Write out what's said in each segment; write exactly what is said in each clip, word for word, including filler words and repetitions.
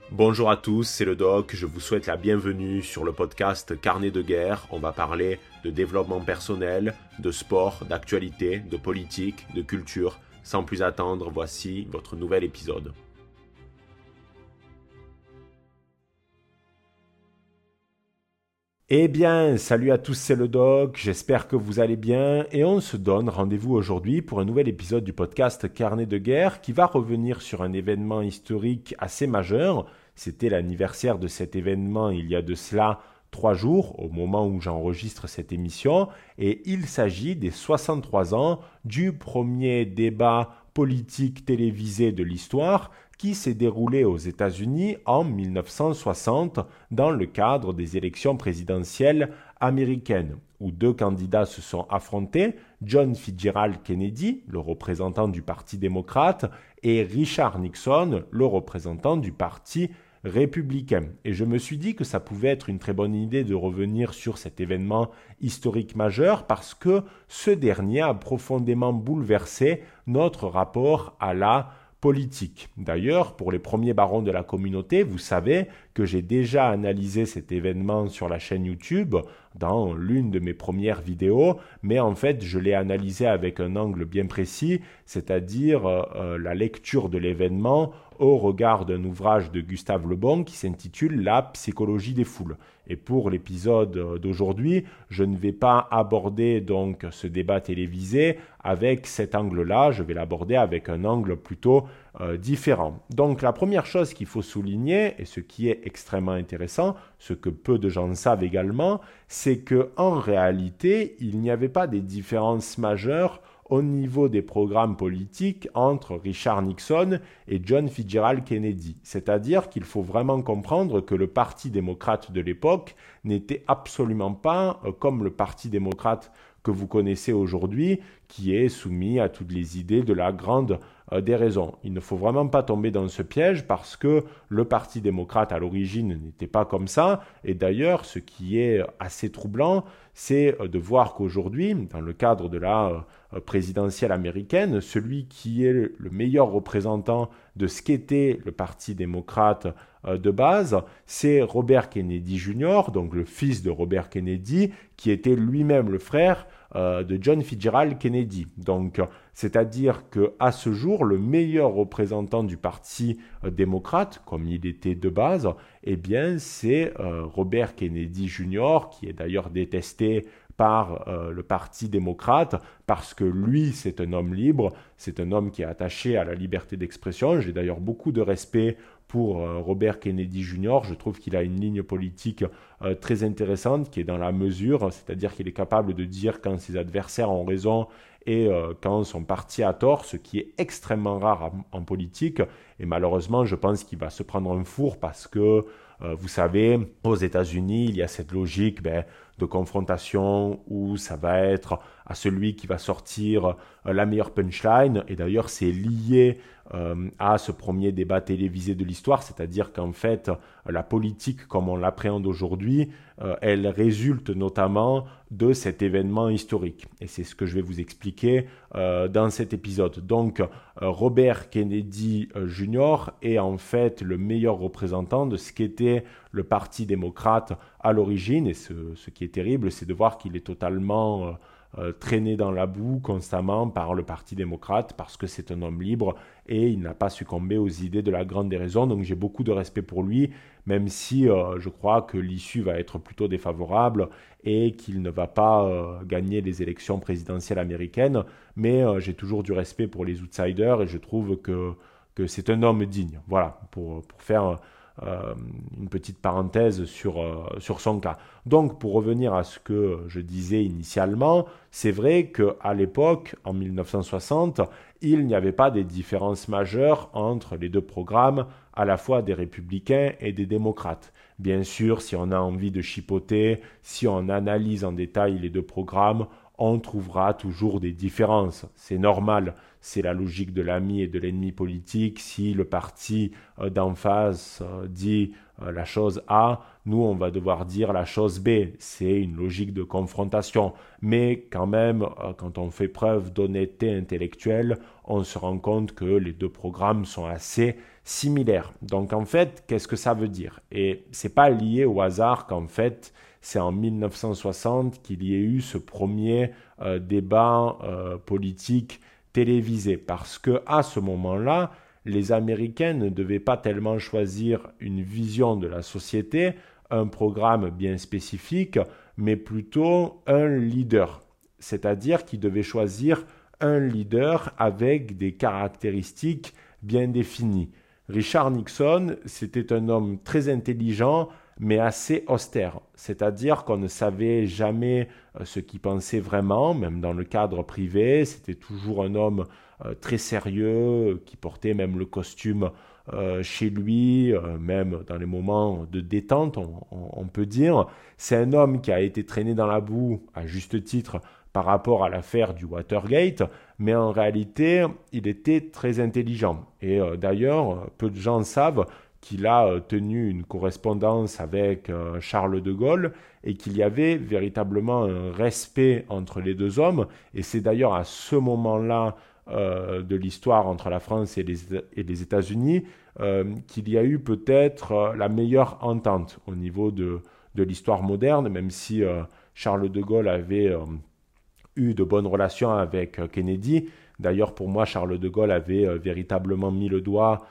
Bonjour à tous, c'est le Doc, je vous souhaite la bienvenue sur le podcast Carnet de guerre. On va parler de développement personnel, de sport, d'actualité, de politique, de culture. Sans plus attendre, voici votre nouvel épisode. Eh bien, salut à tous, c'est le Doc, j'espère que vous allez bien et on se donne rendez-vous aujourd'hui pour un nouvel épisode du podcast Carnet de guerre qui va revenir sur un événement historique assez majeur. C'était l'anniversaire de cet événement il y a de cela trois jours au moment où j'enregistre cette émission et il s'agit des soixante-trois ans du premier débat politique télévisé de l'histoire qui s'est déroulé aux États-Unis en mille neuf cent soixante dans le cadre des élections présidentielles américaines, où deux candidats se sont affrontés, John Fitzgerald Kennedy, le représentant du Parti démocrate, et Richard Nixon, le représentant du Parti républicain. Et je me suis dit que ça pouvait être une très bonne idée de revenir sur cet événement historique majeur parce que ce dernier a profondément bouleversé notre rapport à la politique. D'ailleurs, pour les premiers barons de la communauté, vous savez que j'ai déjà analysé cet événement sur la chaîne YouTube dans l'une de mes premières vidéos, mais en fait, je l'ai analysé avec un angle bien précis, c'est-à-dire euh, la lecture de l'événement au regard d'un ouvrage de Gustave Le Bon qui s'intitule « La psychologie des foules ». Et pour l'épisode d'aujourd'hui, je ne vais pas aborder donc ce débat télévisé avec cet angle-là, je vais l'aborder avec un angle plutôt euh, différent. Donc la première chose qu'il faut souligner, et ce qui est extrêmement intéressant, ce que peu de gens savent également, c'est qu'en réalité, il n'y avait pas des différences majeures au niveau des programmes politiques entre Richard Nixon et John Fitzgerald Kennedy. C'est-à-dire qu'il faut vraiment comprendre que le Parti démocrate de l'époque n'était absolument pas euh, comme le Parti démocrate que vous connaissez aujourd'hui, qui est soumis à toutes les idées de la grande euh, déraison. Il ne faut vraiment pas tomber dans ce piège parce que le Parti démocrate à l'origine n'était pas comme ça. Et d'ailleurs, ce qui est assez troublant, c'est de voir qu'aujourd'hui, dans le cadre de la euh, présidentielle américaine, celui qui est le meilleur représentant de ce qu'était le Parti démocrate euh, de base, c'est Robert Kennedy junior, donc le fils de Robert Kennedy, qui était lui-même le frère euh, de John Fitzgerald Kennedy. Donc, c'est-à-dire qu'à ce jour, le meilleur représentant du Parti euh, démocrate, comme il était de base, eh bien, c'est euh, Robert Kennedy junior, qui est d'ailleurs détesté par euh, le Parti démocrate, parce que lui, c'est un homme libre, c'est un homme qui est attaché à la liberté d'expression. J'ai d'ailleurs beaucoup de respect pour euh, Robert Kennedy junior Je trouve qu'il a une ligne politique euh, très intéressante, qui est dans la mesure, c'est-à-dire qu'il est capable de dire quand ses adversaires ont raison et euh, quand son parti a tort, ce qui est extrêmement rare en, en politique. Et malheureusement, je pense qu'il va se prendre un four parce que, euh, vous savez, aux États-Unis, il y a cette logique ben, de confrontation où ça va être à celui qui va sortir euh, la meilleure punchline. Et d'ailleurs, c'est lié euh, à ce premier débat télévisé de l'histoire, c'est-à-dire qu'en fait, la politique, comme on l'appréhende aujourd'hui, euh, elle résulte notamment de cet événement historique. Et c'est ce que je vais vous expliquer euh, dans cet épisode. Donc, euh, Robert Kennedy euh, junior est en fait le meilleur représentant de ce qu'était le Parti démocrate à l'origine. Et ce, ce qui est terrible, c'est de voir qu'il est totalement euh, euh, traîné dans la boue constamment par le Parti démocrate parce que c'est un homme libre et il n'a pas succombé aux idées de la grande déraison. Donc j'ai beaucoup de respect pour lui, même si euh, je crois que l'issue va être plutôt défavorable et qu'il ne va pas euh, gagner les élections présidentielles américaines. Mais euh, j'ai toujours du respect pour les outsiders et je trouve que, que c'est un homme digne. Voilà, pour, pour faire euh, une petite parenthèse sur, euh, sur son cas. Donc, pour revenir à ce que je disais initialement, c'est vrai qu'à l'époque, en mille neuf cent soixante, il n'y avait pas des différences majeures entre les deux programmes, à la fois des républicains et des démocrates. Bien sûr, si on a envie de chipoter, si on analyse en détail les deux programmes, on trouvera toujours des différences. C'est normal. c'est la logique de l'ami et de l'ennemi politique. Si le parti euh, d'en face euh, dit euh, la chose A, nous on va devoir dire la chose B. C'est une logique de confrontation. Mais quand même, euh, quand on fait preuve d'honnêteté intellectuelle, on se rend compte que les deux programmes sont assez similaires. Donc en fait, qu'est-ce que ça veut dire? Et c'est pas lié au hasard qu'en fait, c'est en mille neuf cent soixante qu'il y ait eu ce premier euh, débat euh, politique télévisé. Parce que à ce moment-là, les Américains ne devaient pas tellement choisir une vision de la société, un programme bien spécifique, mais plutôt un leader. C'est-à-dire qu'ils devaient choisir un leader avec des caractéristiques bien définies. Richard Nixon, c'était un homme très intelligent, mais assez austère. C'est-à-dire qu'on ne savait jamais ce qu'il pensait vraiment, même dans le cadre privé. C'était toujours un homme euh, très sérieux, qui portait même le costume euh, chez lui, euh, même dans les moments de détente, on, on, on peut dire. C'est un homme qui a été traîné dans la boue, à juste titre, par rapport à l'affaire du Watergate, mais en réalité, il était très intelligent. Et euh, d'ailleurs, peu de gens savent qu'il a euh, tenu une correspondance avec euh, Charles de Gaulle et qu'il y avait véritablement un respect entre les deux hommes. Et c'est d'ailleurs à ce moment-là euh, de l'histoire entre la France et les, et les États-Unis euh, qu'il y a eu peut-être euh, la meilleure entente au niveau de, de l'histoire moderne, même si euh, Charles de Gaulle avait euh, eu de bonnes relations avec euh, Kennedy. D'ailleurs, pour moi, Charles de Gaulle avait euh, véritablement mis le doigt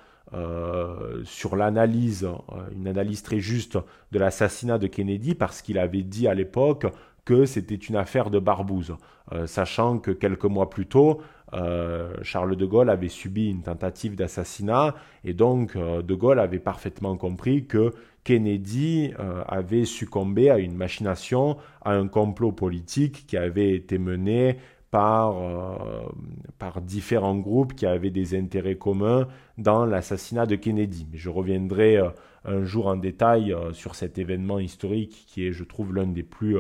Euh, sur l'analyse, euh, une analyse très juste de l'assassinat de Kennedy, parce qu'il avait dit à l'époque que c'était une affaire de barbouze, euh, sachant que quelques mois plus tôt, euh, Charles de Gaulle avait subi une tentative d'assassinat, et donc euh, de Gaulle avait parfaitement compris que Kennedy euh, avait succombé à une machination, à un complot politique qui avait été mené par, euh, par différents groupes qui avaient des intérêts communs dans l'assassinat de Kennedy. Mais je reviendrai euh, un jour en détail euh, sur cet événement historique qui est, je trouve, l'un des plus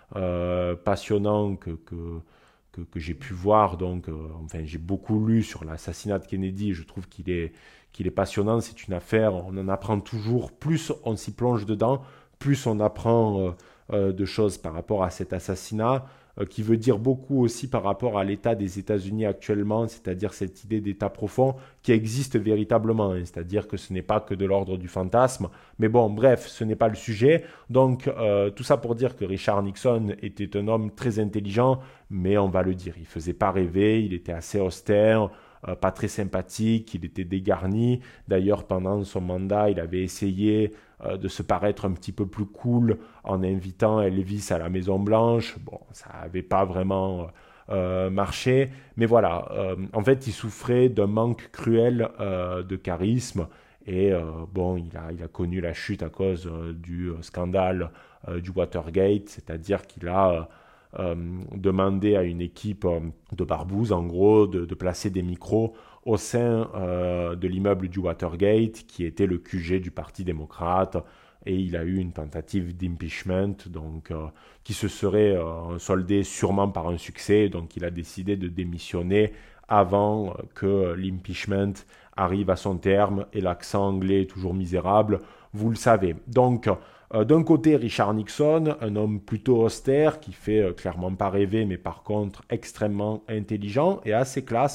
euh, passionnants que, que, que, que j'ai pu voir. Donc, euh, enfin, j'ai beaucoup lu sur l'assassinat de Kennedy et je trouve qu'il est, qu'il est passionnant. C'est une affaire, on en apprend toujours. Plus on s'y plonge dedans, plus on apprend euh, euh, de choses par rapport à cet assassinat, euh, qui veut dire beaucoup aussi par rapport à l'état des États-Unis actuellement, c'est-à-dire cette idée d'état profond qui existe véritablement, hein, c'est-à-dire que ce n'est pas que de l'ordre du fantasme. Mais bon, bref, ce n'est pas le sujet. Donc, euh, tout ça pour dire que Richard Nixon était un homme très intelligent, mais on va le dire, il ne faisait pas rêver, il était assez austère, Euh, pas très sympathique, il était dégarni. D'ailleurs, pendant son mandat, il avait essayé euh, de se paraître un petit peu plus cool en invitant Elvis à la Maison-Blanche. Bon, ça n'avait pas vraiment euh, marché. Mais voilà, euh, en fait, il souffrait d'un manque cruel euh, de charisme. Et euh, bon, il a, il a connu la chute à cause euh, du euh, scandale euh, du Watergate, c'est-à-dire qu'il a... Euh, Euh, demander à une équipe euh, de barbouzes, en gros, de, de placer des micros au sein euh, de l'immeuble du Watergate, qui était le Q G du Parti démocrate, et il a eu une tentative d'impeachment, donc, euh, qui se serait euh, soldée sûrement par un succès, donc il a décidé de démissionner avant que l'impeachment arrive à son terme, et l'accent anglais est toujours misérable, vous le savez. Donc, Euh, d'un côté, Richard Nixon, un homme plutôt austère, qui fait euh, clairement pas rêver, mais par contre extrêmement intelligent et assez classe,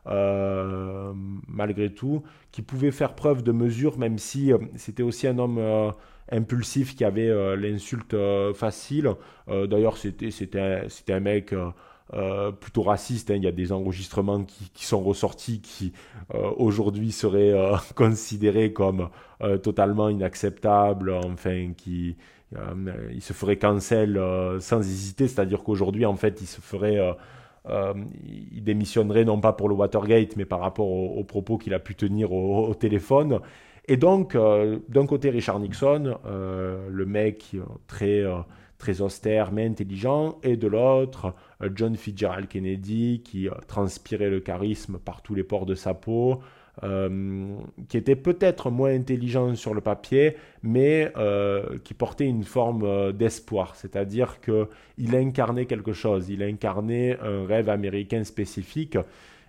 euh, malgré tout, qui pouvait faire preuve de mesure, même si euh, c'était aussi un homme euh, impulsif qui avait euh, l'insulte euh, facile. Euh, d'ailleurs, c'était, c'était, un, c'était un mec... Euh, Euh, plutôt raciste, hein. Il y a des enregistrements qui, qui sont ressortis qui euh, aujourd'hui seraient euh, considérés comme euh, totalement inacceptables, enfin qui euh, il se ferait cancel euh, sans hésiter, c'est-à-dire qu'aujourd'hui en fait il se ferait euh, euh, il démissionnerait non pas pour le Watergate mais par rapport aux, aux propos qu'il a pu tenir au, au téléphone. Et donc euh, d'un côté Richard Nixon, euh, le mec euh, très euh, très austère mais intelligent, et de l'autre John Fitzgerald Kennedy, qui euh, transpirait le charisme par tous les pores de sa peau, euh, qui était peut-être moins intelligent sur le papier, mais euh, qui portait une forme euh, d'espoir, c'est-à-dire qu'il incarnait quelque chose, il incarnait un rêve américain spécifique.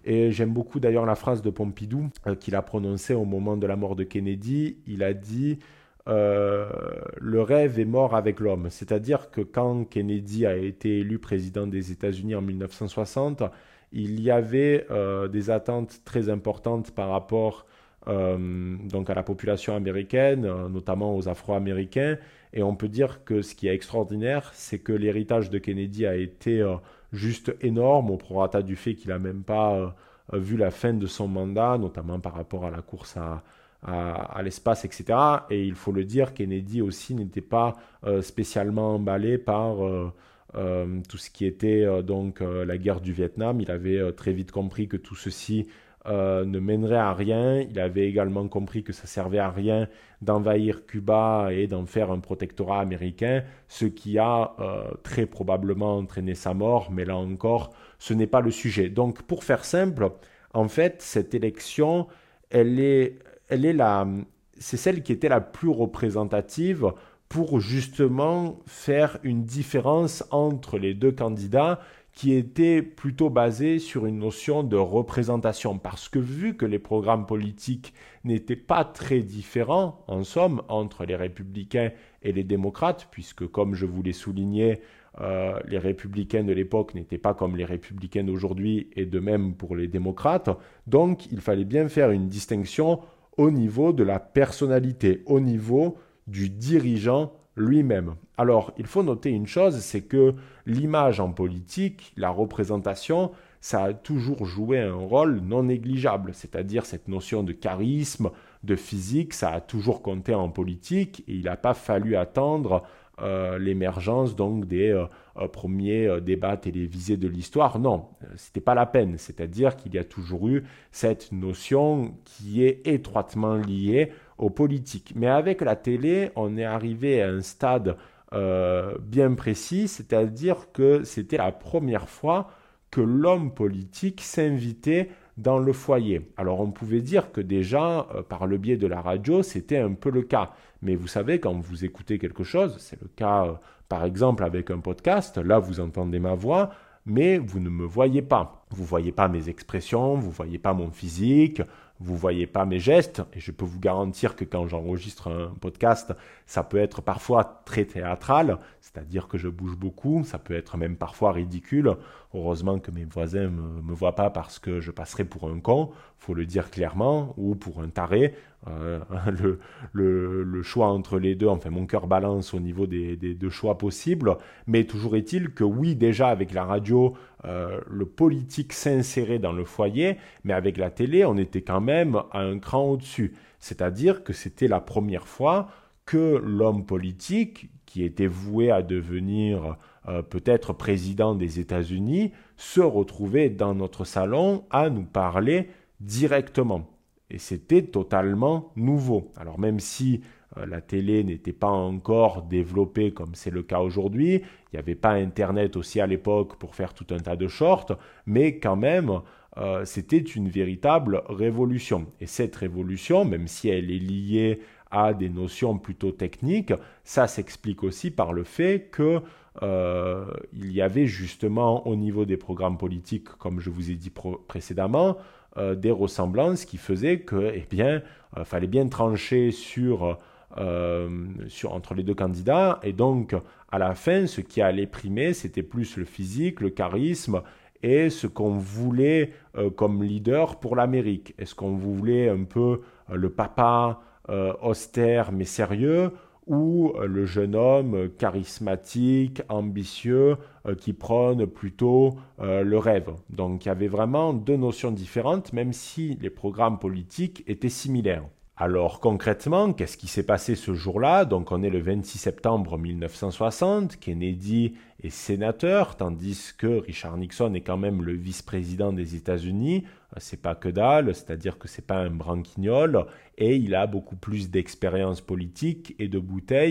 Et j'aime beaucoup d'ailleurs la phrase de Pompidou euh, qu'il a prononcée au moment de la mort de Kennedy. Il a dit euh, « Le rêve est mort avec l'homme ». C'est-à-dire que quand Kennedy a été élu président des États-Unis en mille neuf cent soixante, il y avait euh, des attentes très importantes par rapport euh, donc à la population américaine, euh, notamment aux Afro-Américains. Et on peut dire que ce qui est extraordinaire, c'est que l'héritage de Kennedy a été euh, juste énorme, au prorata du fait qu'il n'a même pas euh, vu la fin de son mandat, notamment par rapport à la course à, à, à l'espace, et cetera. Et il faut le dire, Kennedy aussi n'était pas euh, spécialement emballé par euh, euh, tout ce qui était euh, donc euh, la guerre du Vietnam. Il avait euh, très vite compris que tout ceci euh, ne mènerait à rien. Il avait également compris que ça servait à rien d'envahir Cuba et d'en faire un protectorat américain, ce qui a euh, très probablement entraîné sa mort, mais là encore, ce n'est pas le sujet. Donc, pour faire simple, en fait, cette élection, elle est, elle est la, c'est celle qui était la plus représentative pour justement faire une différence entre les deux candidats qui était plutôt basé sur une notion de représentation. Parce que vu que les programmes politiques n'étaient pas très différents, en somme, entre les républicains et les démocrates, puisque comme je vous l'ai souligné, euh, les républicains de l'époque n'étaient pas comme les républicains d'aujourd'hui, et de même pour les démocrates, donc il fallait bien faire une distinction au niveau de la personnalité, au niveau du dirigeant lui-même. Alors, il faut noter une chose, c'est que l'image en politique, la représentation, ça a toujours joué un rôle non négligeable, c'est-à-dire cette notion de charisme, de physique, ça a toujours compté en politique et il n'a pas fallu attendre euh, l'émergence donc des euh, premiers euh, débats télévisés de l'histoire. Non, c'était pas la peine, c'est-à-dire qu'il y a toujours eu cette notion qui est étroitement liée aux politiques. Mais avec la télé, on est arrivé à un stade euh, bien précis, c'est-à-dire que c'était la première fois que l'homme politique s'invitait dans le foyer. Alors on pouvait dire que déjà, euh, par le biais de la radio, c'était un peu le cas. Mais vous savez, quand vous écoutez quelque chose, c'est le cas euh, par exemple avec un podcast, là vous entendez ma voix, mais vous ne me voyez pas. Vous ne voyez pas mes expressions, vous ne voyez pas mon physique, vous ne voyez pas mes gestes, et je peux vous garantir que quand j'enregistre un podcast, ça peut être parfois très théâtral, c'est-à-dire que je bouge beaucoup, ça peut être même parfois ridicule. Heureusement que mes voisins ne me, me voient pas parce que je passerai pour un con, il faut le dire clairement, ou pour un taré. Euh, le, le, le choix entre les deux, enfin mon cœur balance au niveau des, des deux choix possibles, mais toujours est-il que oui, déjà avec la radio, euh, le politique s'insérait dans le foyer, mais avec la télé, on était quand même à un cran au-dessus. C'est-à-dire que c'était la première fois que l'homme politique, qui était voué à devenir euh, peut-être président des États-Unis, se retrouvait dans notre salon à nous parler directement. Et c'était totalement nouveau. Alors même si euh, la télé n'était pas encore développée comme c'est le cas aujourd'hui, il n'y avait pas Internet aussi à l'époque pour faire tout un tas de shorts, mais quand même, euh, c'était une véritable révolution. Et cette révolution, même si elle est liée à des notions plutôt techniques, ça s'explique aussi par le fait que euh, il y avait justement au niveau des programmes politiques, comme je vous ai dit pro- précédemment, euh, des ressemblances qui faisaient que, eh bien, euh, fallait bien trancher sur, euh, sur entre les deux candidats, et donc à la fin, ce qui allait primer, c'était plus le physique, le charisme et ce qu'on voulait euh, comme leader pour l'Amérique. Est-ce qu'on voulait un peu euh, le papa Euh, austère mais sérieux, ou euh, le jeune homme euh, charismatique, ambitieux, euh, qui prône plutôt euh, le rêve. Donc il y avait vraiment deux notions différentes, même si les programmes politiques étaient similaires. Alors concrètement, qu'est-ce qui s'est passé ce jour-là? Donc on est le vingt-six septembre mille neuf cent soixante, Kennedy est sénateur, tandis que Richard Nixon est quand même le vice-président des États-Unis. C'est pas que dalle, c'est-à-dire que c'est pas un branquignol, et il a beaucoup plus d'expérience politique et de bouteille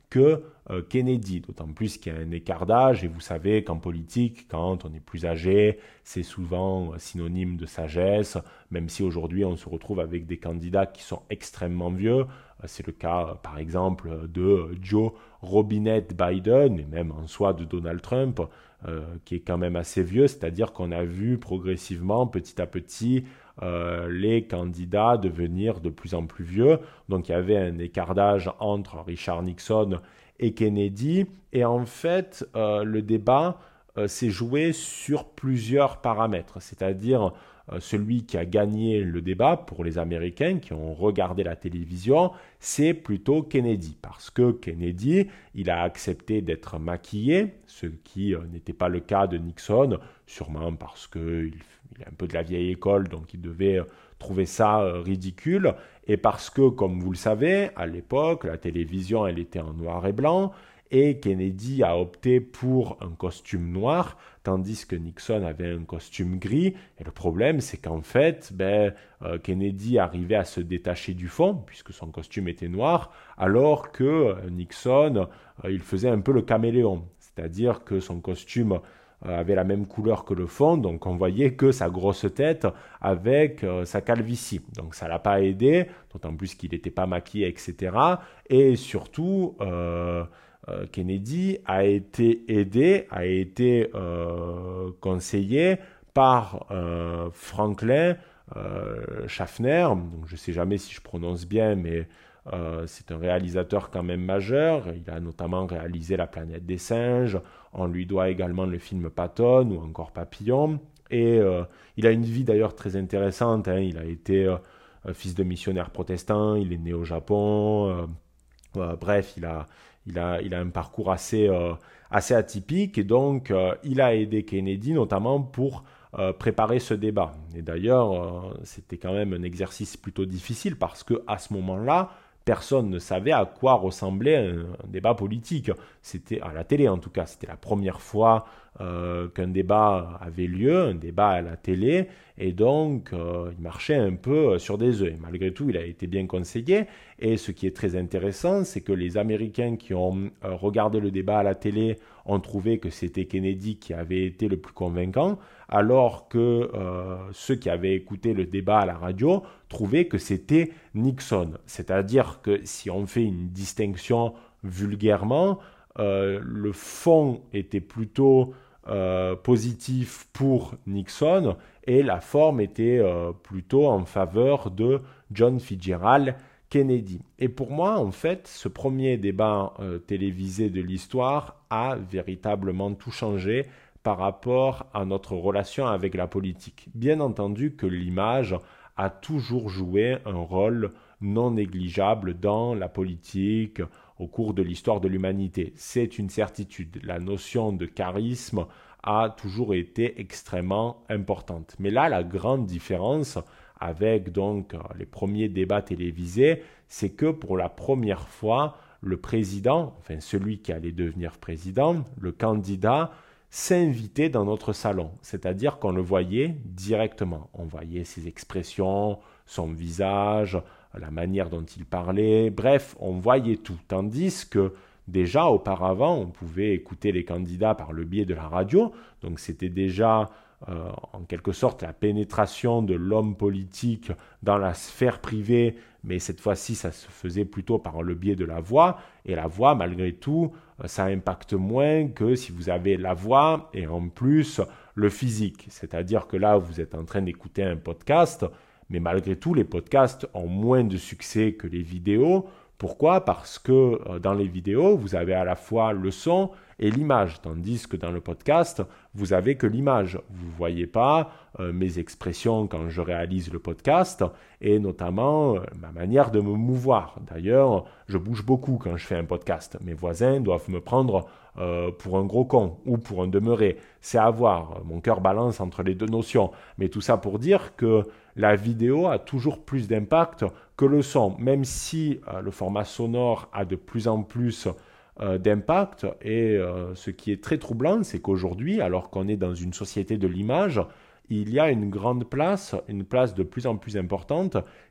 que euh, Kennedy, d'autant plus qu'il y a un écart d'âge, et vous savez qu'en politique, quand on est plus âgé, c'est souvent synonyme de sagesse, même si aujourd'hui on se retrouve avec des candidats qui sont extrêmement vieux. C'est le cas, par exemple, de Joe Robinette Biden, et même en soi de Donald Trump, euh, qui est quand même assez vieux, c'est-à-dire qu'on a vu progressivement, petit à petit, euh, les candidats devenir de plus en plus vieux. Donc il y avait un écart d'âge entre Richard Nixon et Kennedy, et en fait, euh, le débat euh, s'est joué sur plusieurs paramètres, c'est-à-dire celui qui a gagné le débat pour les Américains qui ont regardé la télévision, c'est plutôt Kennedy. Parce que Kennedy, il a accepté d'être maquillé, ce qui euh, n'était pas le cas de Nixon, sûrement parce qu'il il est un peu de la vieille école, donc il devait euh, trouver ça euh, ridicule. Et parce que, comme vous le savez, à l'époque, la télévision, elle était en noir et blanc, et Kennedy a opté pour un costume noir, tandis que Nixon avait un costume gris. Et le problème, c'est qu'en fait, ben, euh, Kennedy arrivait à se détacher du fond, puisque son costume était noir, alors que euh, Nixon, euh, il faisait un peu le caméléon, c'est-à-dire que son costume euh, avait la même couleur que le fond, donc on voyait que sa grosse tête avec euh, sa calvitie. Donc ça ne l'a pas aidé, d'autant plus qu'il n'était pas maquillé, et cetera. Et surtout... Euh, Kennedy a été aidé, a été euh, conseillé par euh, Franklin euh, Schaffner. Donc, je ne sais jamais si je prononce bien, mais euh, c'est un réalisateur quand même majeur. Il a notamment réalisé La planète des singes. On lui doit également le film Patton ou encore Papillon. Et euh, il a une vie d'ailleurs très intéressante. Hein. Il a été euh, fils de missionnaire protestant, il est né au Japon. Euh, euh, bref, il a... Il a, il a un parcours assez, euh, assez atypique et donc euh, il a aidé Kennedy notamment pour euh, préparer ce débat. Et d'ailleurs, euh, c'était quand même un exercice plutôt difficile parce qu'à ce moment-là, personne ne savait à quoi ressemblait un, un débat politique. C'était à la télé en tout cas, c'était la première fois euh, qu'un débat avait lieu, un débat à la télé, et donc euh, il marchait un peu sur des œufs. Et malgré tout, il a été bien conseillé. Et ce qui est très intéressant, c'est que les Américains qui ont euh, regardé le débat à la télé ont trouvé que c'était Kennedy qui avait été le plus convaincant, alors que euh, ceux qui avaient écouté le débat à la radio trouvaient que c'était Nixon. C'est-à-dire que si on fait une distinction vulgairement, euh, le fond était plutôt euh, positif pour Nixon et la forme était euh, plutôt en faveur de John Fitzgerald Kennedy. Et pour moi, en fait, ce premier débat euh, télévisé de l'histoire a véritablement tout changé par rapport à notre relation avec la politique. Bien entendu que l'image a toujours joué un rôle non négligeable dans la politique au cours de l'histoire de l'humanité. C'est une certitude. La notion de charisme a toujours été extrêmement importante. Mais là, la grande différence avec donc les premiers débats télévisés, c'est que pour la première fois, le président, enfin celui qui allait devenir président, le candidat, s'invitait dans notre salon. C'est-à-dire qu'on le voyait directement. On voyait ses expressions, son visage, la manière dont il parlait, bref, on voyait tout. Tandis que déjà auparavant, on pouvait écouter les candidats par le biais de la radio, donc c'était déjà euh, en quelque sorte la pénétration de l'homme politique dans la sphère privée, mais cette fois-ci ça se faisait plutôt par le biais de la voix, et la voix malgré tout, ça impacte moins que si vous avez la voix et en plus le physique, c'est-à-dire que là vous êtes en train d'écouter un podcast, mais malgré tout les podcasts ont moins de succès que les vidéos. Pourquoi ? Parce que euh, dans les vidéos, vous avez à la fois le son et l'image, tandis que dans le podcast, vous avez que l'image. Vous ne voyez pas euh, mes expressions quand je réalise le podcast et notamment euh, ma manière de me mouvoir. D'ailleurs, je bouge beaucoup quand je fais un podcast. Mes voisins doivent me prendre euh, pour un gros con ou pour un demeuré. C'est à voir. Mon cœur balance entre les deux notions. Mais tout ça pour dire que la vidéo a toujours plus d'impact que le son, même si euh, le format sonore a de plus en plus euh, d'impact. Et euh, ce qui est très troublant, c'est qu'aujourd'hui, alors qu'on est dans une société de l'image, il y a une grande place, une place de plus en plus importante,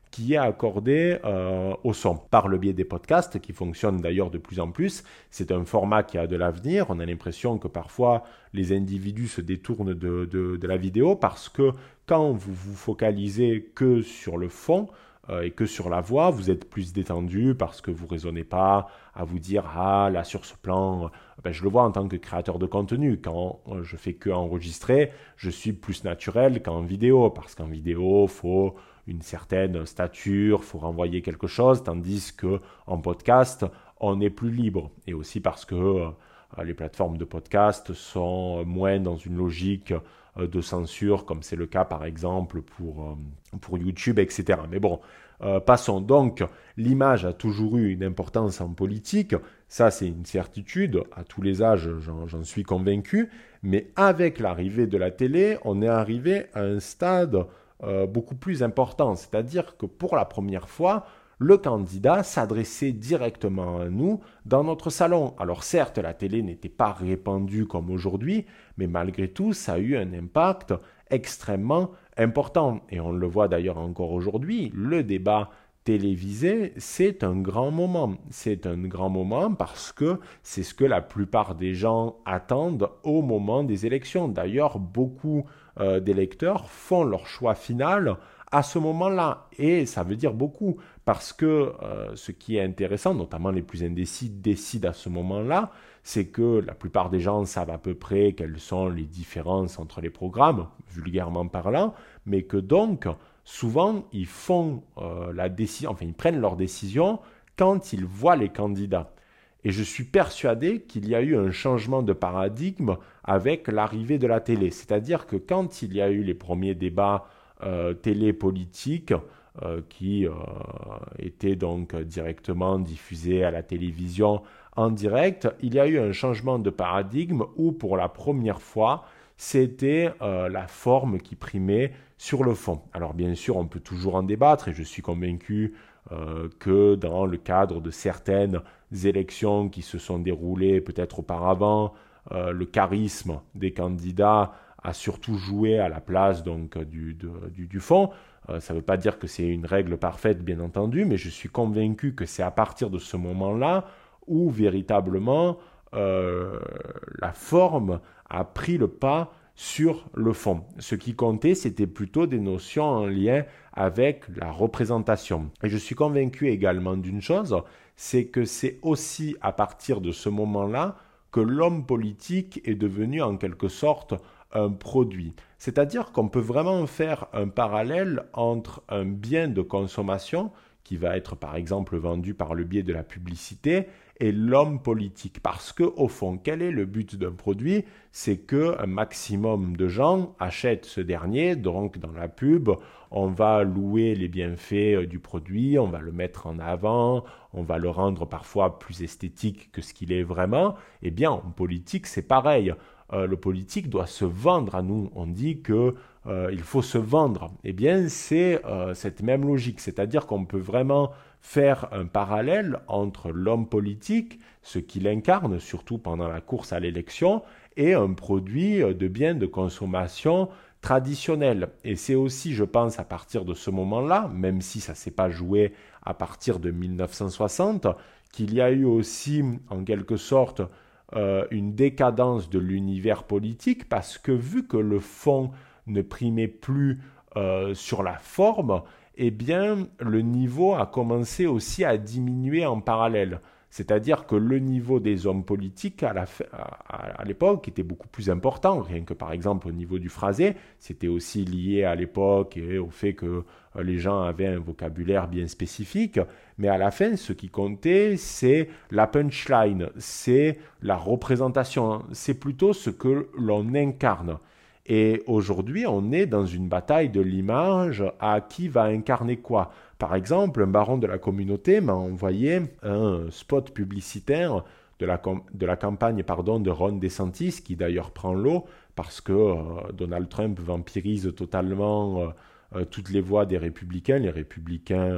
qui est accordé euh, au son par le biais des podcasts qui fonctionnent d'ailleurs de plus en plus. C'est un format qui a de l'avenir. On a l'impression que parfois les individus se détournent de, de, de la vidéo parce que quand vous vous focalisez que sur le fond euh, et que sur la voix, vous êtes plus détendu parce que vous ne raisonnez pas à vous dire « Ah, là sur ce plan, ben, je le vois en tant que créateur de contenu. Quand je fais que enregistrer, je suis plus naturel qu'en vidéo parce qu'en vidéo, il faut une certaine stature, il faut renvoyer quelque chose, tandis qu'en podcast, on est plus libre. Et aussi parce que euh, les plateformes de podcast sont moins dans une logique euh, de censure, comme c'est le cas par exemple pour, euh, pour YouTube, et cetera. Mais bon, euh, passons. Donc, l'image a toujours eu une importance en politique, ça c'est une certitude, à tous les âges, j'en, j'en suis convaincu, mais avec l'arrivée de la télé, on est arrivé à un stade Euh, beaucoup plus important, c'est-à-dire que pour la première fois, le candidat s'adressait directement à nous dans notre salon. Alors certes, la télé n'était pas répandue comme aujourd'hui, mais malgré tout, ça a eu un impact extrêmement important. Et on le voit d'ailleurs encore aujourd'hui, le débat télévisé, c'est un grand moment. C'est un grand moment parce que c'est ce que la plupart des gens attendent au moment des élections. D'ailleurs, beaucoup euh, d'électeurs font leur choix final à ce moment-là. Et ça veut dire beaucoup parce que euh, ce qui est intéressant, notamment les plus indécis décident à ce moment-là, c'est que la plupart des gens savent à peu près quelles sont les différences entre les programmes, vulgairement parlant, mais que donc souvent, ils font euh, la décision, enfin, ils prennent leur décision quand ils voient les candidats. Et je suis persuadé qu'il y a eu un changement de paradigme avec l'arrivée de la télé. C'est-à-dire que quand il y a eu les premiers débats euh, télé-politiques euh, qui euh, étaient donc directement diffusés à la télévision en direct, il y a eu un changement de paradigme où pour la première fois, c'était euh, la forme qui primait sur le fond. Alors bien sûr, on peut toujours en débattre et je suis convaincu euh, que dans le cadre de certaines élections qui se sont déroulées peut-être auparavant, euh, le charisme des candidats a surtout joué à la place donc, du, de, du, du fond. Euh, ça ne veut pas dire que c'est une règle parfaite, bien entendu, mais je suis convaincu que c'est à partir de ce moment-là où véritablement euh, la forme a pris le pas sur le fond. Ce qui comptait, c'était plutôt des notions en lien avec la représentation. Et je suis convaincu également d'une chose, c'est que c'est aussi à partir de ce moment-là que l'homme politique est devenu en quelque sorte un produit. C'est-à-dire qu'on peut vraiment faire un parallèle entre un bien de consommation qui va être par exemple vendu par le biais de la publicité et l'homme politique. Parce qu'au fond, quel est le but d'un produit? C'est qu'un maximum de gens achètent ce dernier, donc dans la pub, on va louer les bienfaits du produit, on va le mettre en avant, on va le rendre parfois plus esthétique que ce qu'il est vraiment. Eh bien, en politique, c'est pareil. Euh, le politique doit se vendre à nous. On dit que euh, il faut se vendre. Eh bien, c'est euh, cette même logique. C'est-à-dire qu'on peut vraiment faire un parallèle entre l'homme politique, ce qu'il incarne, surtout pendant la course à l'élection, et un produit de biens de consommation traditionnel. Et c'est aussi, je pense, à partir de ce moment-là, même si ça ne s'est pas joué à partir de mille neuf cent soixante, qu'il y a eu aussi, en quelque sorte, euh, une décadence de l'univers politique, parce que vu que le fond ne primait plus euh, sur la forme, eh bien, le niveau a commencé aussi à diminuer en parallèle. C'est-à-dire que le niveau des hommes politiques à, la, à, à l'époque était beaucoup plus important, rien que par exemple au niveau du phrasé. C'était aussi lié à l'époque et au fait que les gens avaient un vocabulaire bien spécifique. Mais à la fin, ce qui comptait, c'est la punchline, c'est la représentation, c'est plutôt ce que l'on incarne. Et aujourd'hui, on est dans une bataille de l'image à qui va incarner quoi. Par exemple, un baron de la communauté m'a envoyé un spot publicitaire de la, com- de la campagne pardon, de Ron DeSantis, qui d'ailleurs prend l'eau parce que euh, Donald Trump vampirise totalement euh, euh, toutes les voix des républicains. Les républicains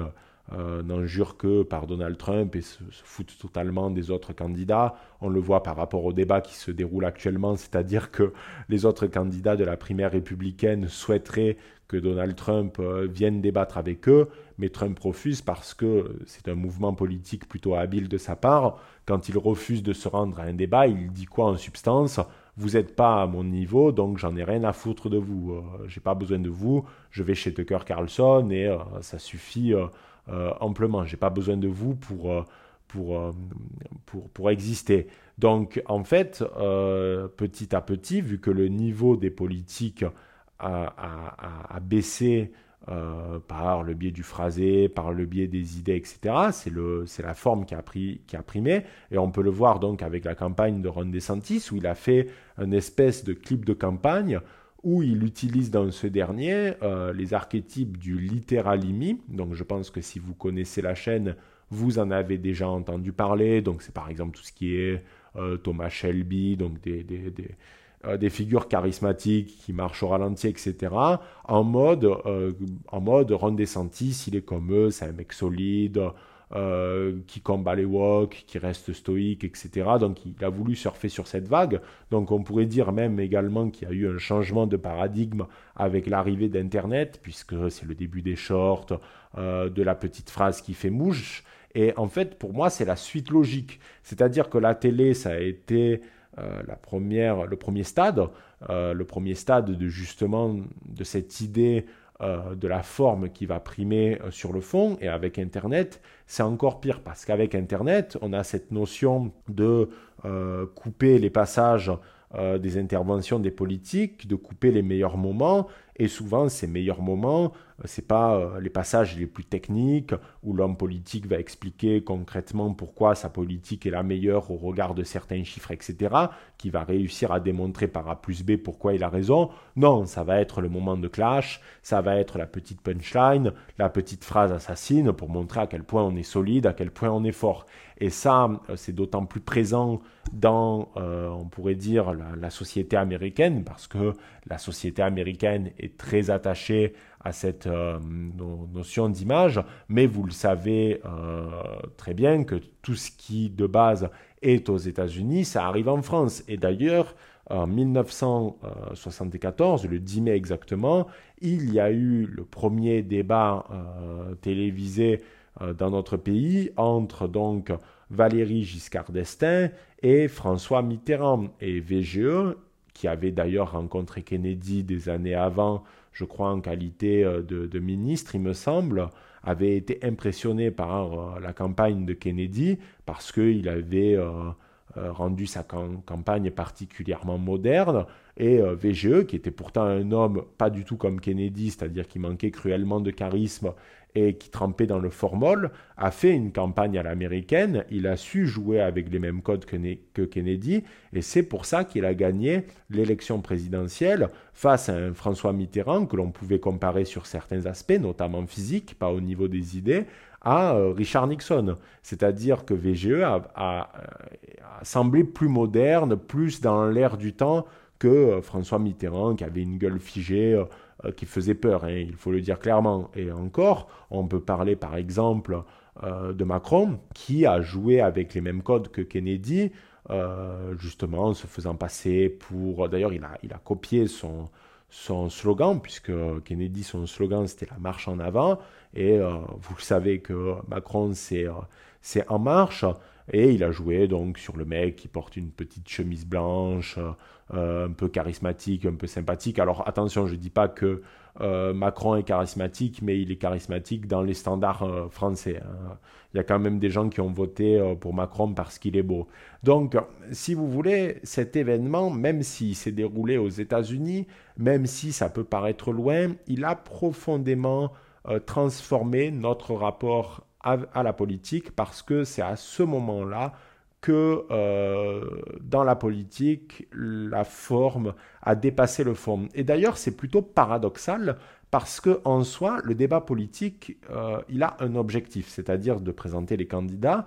euh, n'en jurent que par Donald Trump et se, se foutent totalement des autres candidats. On le voit par rapport au débat qui se déroule actuellement, c'est-à-dire que les autres candidats de la primaire républicaine souhaiteraient que Donald Trump euh, vienne débattre avec eux, mais Trump refuse parce que c'est un mouvement politique plutôt habile de sa part. Quand il refuse de se rendre à un débat, il dit quoi en substance ? Vous n'êtes pas à mon niveau, donc j'en ai rien à foutre de vous. Euh, j'ai pas besoin de vous, je vais chez Tucker Carlson et euh, ça suffit euh, euh, amplement. J'ai pas besoin de vous pour, euh, pour, euh, pour, pour exister. Donc en fait, euh, petit à petit, vu que le niveau des politiques a, a, a baissé euh, par le biais du phrasé, par le biais des idées, et cetera. C'est, le, c'est la forme qui a, pris, qui a primé. Et on peut le voir donc avec la campagne de Ron DeSantis, où il a fait une espèce de clip de campagne où il utilise dans ce dernier euh, les archétypes du litéralimi. Donc je pense que si vous connaissez la chaîne, vous en avez déjà entendu parler. Donc c'est par exemple tout ce qui est euh, Thomas Shelby, donc des... des, des Euh, des figures charismatiques qui marchent au ralenti, et cetera, en mode, euh, en mode Ron DeSantis, il est comme eux, c'est un mec solide, euh, qui combat les woke, qui reste stoïque, et cetera. Donc il a voulu surfer sur cette vague. Donc on pourrait dire même également qu'il y a eu un changement de paradigme avec l'arrivée d'Internet, puisque c'est le début des shorts, euh, de la petite phrase qui fait mouche. Et en fait, pour moi, c'est la suite logique. C'est-à-dire que la télé, ça a été... Euh, la première, le premier stade, euh, le premier stade de justement de cette idée euh, de la forme qui va primer euh, sur le fond. Et avec Internet, c'est encore pire parce qu'avec Internet, on a cette notion de euh, couper les passages euh, des interventions des politiques, de couper les meilleurs moments. Et souvent, ces meilleurs moments, ce n'est pas euh, les passages les plus techniques où l'homme politique va expliquer concrètement pourquoi sa politique est la meilleure au regard de certains chiffres, et cetera, qui va réussir à démontrer par A plus B pourquoi il a raison. Non, ça va être le moment de clash, ça va être la petite punchline, la petite phrase assassine pour montrer à quel point on est solide, à quel point on est fort. Et ça, c'est d'autant plus présent dans, euh, on pourrait dire, la, la société américaine, parce que la société américaine est très attachée à cette euh, no- notion d'image, mais vous le savez euh, très bien que tout ce qui, de base, est aux États-Unis, ça arrive en France. Et d'ailleurs, en dix-neuf cent soixante-quatorze, le dix mai exactement, il y a eu le premier débat euh, télévisé euh, dans notre pays entre donc Valéry Giscard d'Estaing et François Mitterrand. Et V G E, qui avait d'ailleurs rencontré Kennedy des années avant, je crois en qualité de, de ministre, il me semble, avait été impressionné par euh, la campagne de Kennedy parce qu'il avait euh, euh, rendu sa cam- campagne particulièrement moderne. Et euh, V G E, qui était pourtant un homme pas du tout comme Kennedy, c'est-à-dire qui manquait cruellement de charisme et qui trempait dans le formol, a fait une campagne à l'américaine. Il a su jouer avec les mêmes codes que, ne- que Kennedy, et c'est pour ça qu'il a gagné l'élection présidentielle face à un François Mitterrand que l'on pouvait comparer sur certains aspects, notamment physiques, pas au niveau des idées, à euh, Richard Nixon. C'est-à-dire que V G E a, a, a semblé plus moderne, plus dans l'air du temps que euh, François Mitterrand, qui avait une gueule figée, euh, euh, qui faisait peur, hein, il faut le dire clairement. Et encore, on peut parler par exemple euh, de Macron, qui a joué avec les mêmes codes que Kennedy, euh, justement en se faisant passer pour... D'ailleurs, il a, il a copié son, son slogan, puisque Kennedy, son slogan, c'était la marche en avant. Et euh, vous savez que Macron, c'est, euh, c'est En Marche. Et il a joué donc sur le mec qui porte une petite chemise blanche, euh, un peu charismatique, un peu sympathique. Alors attention, je ne dis pas que euh, Macron est charismatique, mais il est charismatique dans les standards euh, français, hein. Il y a quand même des gens qui ont voté euh, pour Macron parce qu'il est beau. Donc, si vous voulez, cet événement, même s'il s'est déroulé aux États-Unis, même si ça peut paraître loin, il a profondément euh, transformé notre rapport à, à la politique, parce que c'est à ce moment-là que euh, dans la politique, la forme a dépassé le fond. Et d'ailleurs, c'est plutôt paradoxal parce qu'en soi, le débat politique, euh, il a un objectif, c'est-à-dire de présenter les candidats,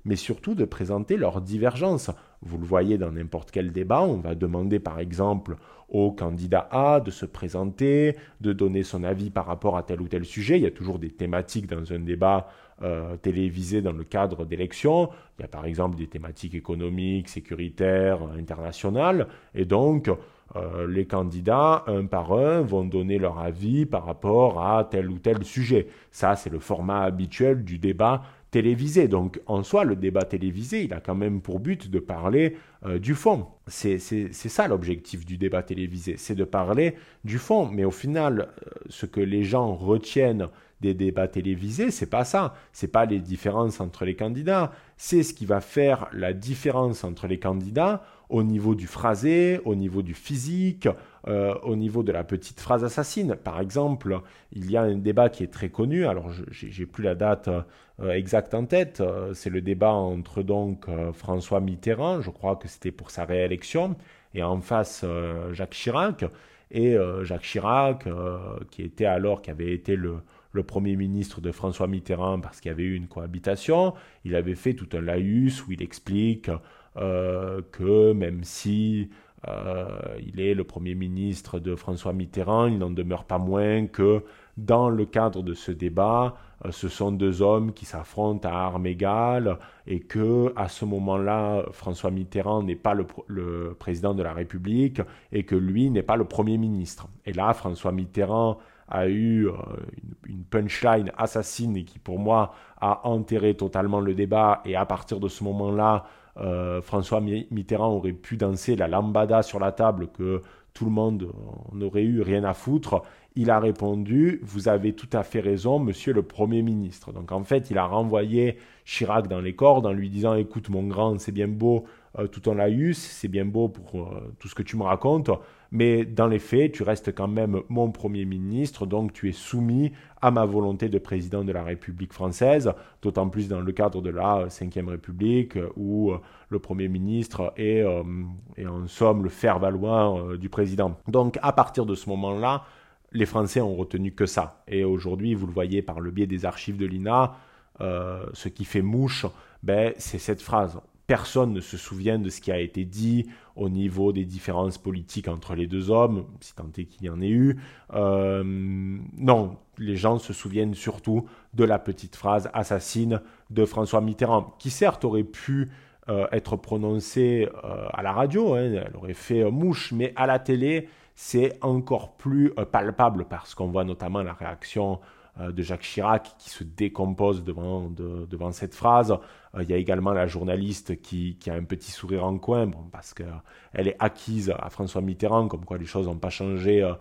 mais surtout de présenter leurs divergences. Vous le voyez dans n'importe quel débat, on va demander par exemple au candidat A de se présenter, de donner son avis par rapport à tel ou tel sujet. Il y a toujours des thématiques dans un débat euh, télévisé dans le cadre d'élections. Il y a par exemple des thématiques économiques, sécuritaires, internationales, et donc Euh, les candidats, un par un, vont donner leur avis par rapport à tel ou tel sujet. Ça, c'est le format habituel du débat télévisé. Donc, en soi, le débat télévisé, il a quand même pour but de parler euh, du fond. C'est, c'est, c'est ça l'objectif du débat télévisé, c'est de parler du fond. Mais au final, euh, ce que les gens retiennent des débats télévisés, c'est pas ça. C'est pas les différences entre les candidats. C'est ce qui va faire la différence entre les candidats au niveau du phrasé, au niveau du physique, euh, au niveau de la petite phrase assassine. Par exemple, il y a un débat qui est très connu, alors je j'ai plus la date euh, exacte en tête, euh, c'est le débat entre donc euh, François Mitterrand, je crois que c'était pour sa réélection, et en face euh, Jacques Chirac, et euh, Jacques Chirac, euh, qui était alors, qui avait été le le Premier ministre de François Mitterrand parce qu'il y avait eu une cohabitation, il avait fait tout un laïus où il explique euh, que même si euh, il est le Premier ministre de François Mitterrand, il n'en demeure pas moins que dans le cadre de ce débat, euh, ce sont deux hommes qui s'affrontent à armes égales et que à ce moment-là, François Mitterrand n'est pas le, le président de la République et que lui n'est pas le Premier ministre. Et là, François Mitterrand a eu euh, une, une punchline assassine et qui, pour moi, a enterré totalement le débat. Et à partir de ce moment-là, euh, François Mitterrand aurait pu danser la lambada sur la table, que tout le monde n'aurait eu rien à foutre. Il a répondu « Vous avez tout à fait raison, monsieur le Premier ministre ». Donc en fait, il a renvoyé Chirac dans les cordes en lui disant « Écoute, mon grand, c'est bien beau euh, tout ton laïus, c'est bien beau pour euh, tout ce que tu me racontes, mais dans les faits, tu restes quand même mon Premier ministre, donc tu es soumis à ma volonté de président de la République française, d'autant plus dans le cadre de la cinquième République, où le Premier ministre est, euh, est en somme le faire-valoir euh, du président. Donc à partir de ce moment-là, les Français ont retenu que ça. Et aujourd'hui, vous le voyez par le biais des archives de l'I N A, euh, ce qui fait mouche, ben, c'est cette phrase. Personne ne se souvient de ce qui a été dit au niveau des différences politiques entre les deux hommes, si tant est qu'il y en ait eu. Euh, non, les gens se souviennent surtout de la petite phrase assassine de François Mitterrand, qui certes aurait pu euh, être prononcée euh, à la radio, hein, elle aurait fait euh, mouche, mais à la télé, c'est encore plus euh, palpable parce qu'on voit notamment la réaction de Jacques Chirac qui se décompose devant, de, devant cette phrase. Euh, il y a également la journaliste qui, qui a un petit sourire en coin, bon, parce qu'elle est acquise à François Mitterrand, comme quoi les choses n'ont pas changé euh,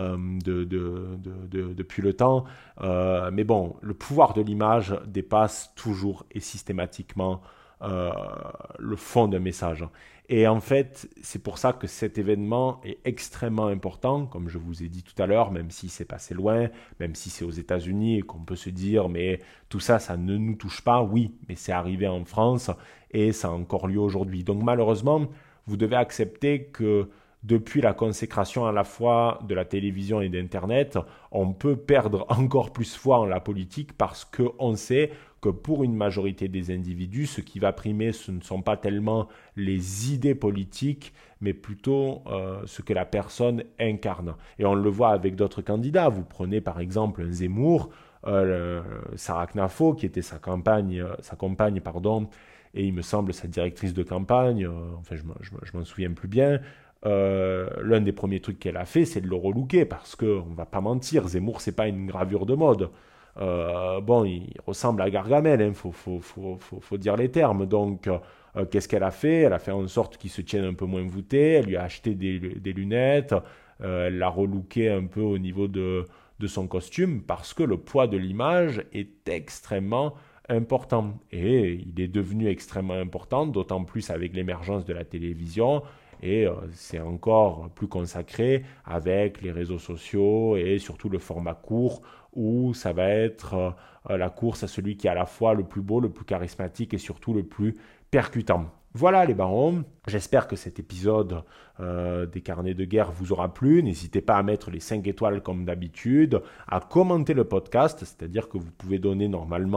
de, de, de, de, depuis le temps. Euh, mais bon, le pouvoir de l'image dépasse toujours et systématiquement euh, le fond d'un message. Et en fait, c'est pour ça que cet événement est extrêmement important, comme je vous ai dit tout à l'heure, même si c'est passé loin, même si c'est aux États-Unis et qu'on peut se dire, mais tout ça, ça ne nous touche pas. Oui, mais c'est arrivé en France et ça a encore lieu aujourd'hui. Donc malheureusement, vous devez accepter que depuis la consécration à la fois de la télévision et d'Internet, on peut perdre encore plus foi en la politique parce qu'on sait que pour une majorité des individus, ce qui va primer, ce ne sont pas tellement les idées politiques, mais plutôt euh, ce que la personne incarne. Et on le voit avec d'autres candidats. Vous prenez par exemple un Zemmour, euh, Sarah Knafo, qui était sa, campagne, euh, sa compagne, pardon, et il me semble sa directrice de campagne, euh, enfin je ne m'en souviens plus bien. Euh, l'un des premiers trucs qu'elle a fait, c'est de le relooker, parce qu'on ne va pas mentir, Zemmour, c'est pas une gravure de mode. Euh, bon, il ressemble à Gargamel, il hein, faut, faut, faut, faut, faut dire les termes. Donc, euh, qu'est-ce qu'elle a fait? Elle a fait en sorte qu'il se tienne un peu moins voûté, elle lui a acheté des, des lunettes, euh, elle l'a relooké un peu au niveau de, de son costume, parce que le poids de l'image est extrêmement important. Et il est devenu extrêmement important, d'autant plus avec l'émergence de la télévision. Et euh, c'est encore plus consacré avec les réseaux sociaux et surtout le format court où ça va être euh, la course à celui qui est à la fois le plus beau, le plus charismatique et surtout le plus percutant. Voilà les barons, j'espère que cet épisode euh, des carnets de guerre vous aura plu. N'hésitez pas à mettre les cinq étoiles comme d'habitude, à commenter le podcast, c'est-à-dire que vous pouvez donner normalement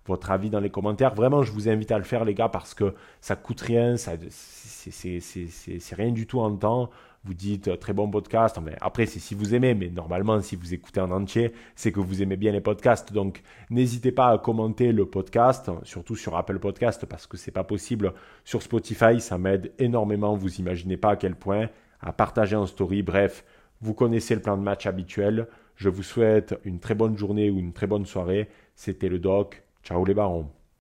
votre avis dans les commentaires. Vraiment, je vous invite à le faire, les gars, parce que ça coûte rien, ça, c'est, c'est, c'est, c'est, c'est rien du tout en temps. Vous dites euh, très bon podcast. Mais après, c'est si vous aimez, mais normalement, si vous écoutez en entier, c'est que vous aimez bien les podcasts. Donc, n'hésitez pas à commenter le podcast, surtout sur Apple Podcast, parce que c'est pas possible sur Spotify. Ça m'aide énormément. Vous imaginez pas à quel point. À partager en story. Bref, vous connaissez le plan de match habituel. Je vous souhaite une très bonne journée ou une très bonne soirée. C'était le Doc. Ciao les barons.